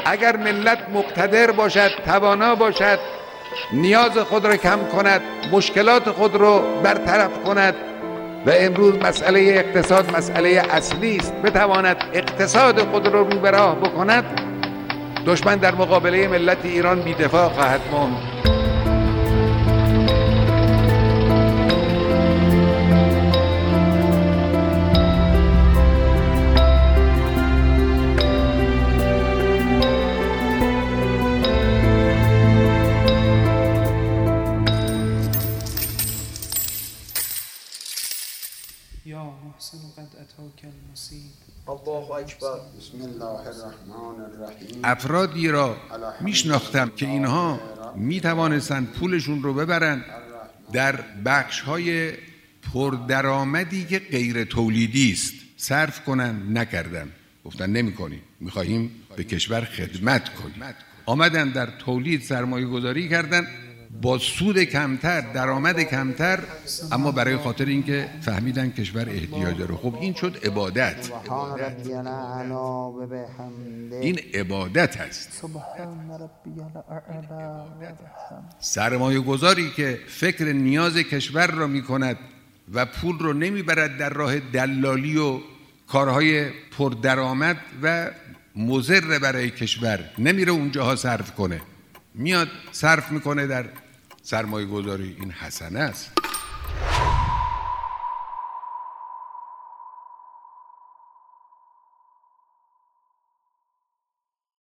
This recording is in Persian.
اگر ملت مقتدر باشد، توانا باشد، نیاز خود را کم کند، مشکلات خود را برطرف کند و امروز مسئله اقتصاد مسئله اصلی است، بتواند اقتصاد خود را رو به راه بکند، دشمن در مقابله ملت ایران بی‌دفاع خواهد ماند. یا محسن قد اتاک المصیب. الله اکبر. بسم الله الرحمن الرحیم. افرادی را میشناختم که اینها میتوانستند پولشون رو ببرن در بخش‌های پردرآمدی که غیر تولیدی است صرف کنن، نکردن. گفتن نمی‌کنیم، می‌خواهیم به کشور خدمت کنیم. آمدن در تولید سرمایه گذاری کردن با سود کمتر، درآمد کمتر، اما برای خاطر اینکه فهمیدن کشور احتیاج داره. خب این شد عبادت. این عبادت است. سرمایه گذاری که فکر نیاز کشور را میکند و پول رو نمیبرد در راه دلالی و کارهای پردرآمد و مضر برای کشور، نمیره اونجاها صرف کنه، میاد صرف میکنه در سرمایه گذاری، این حسنه است.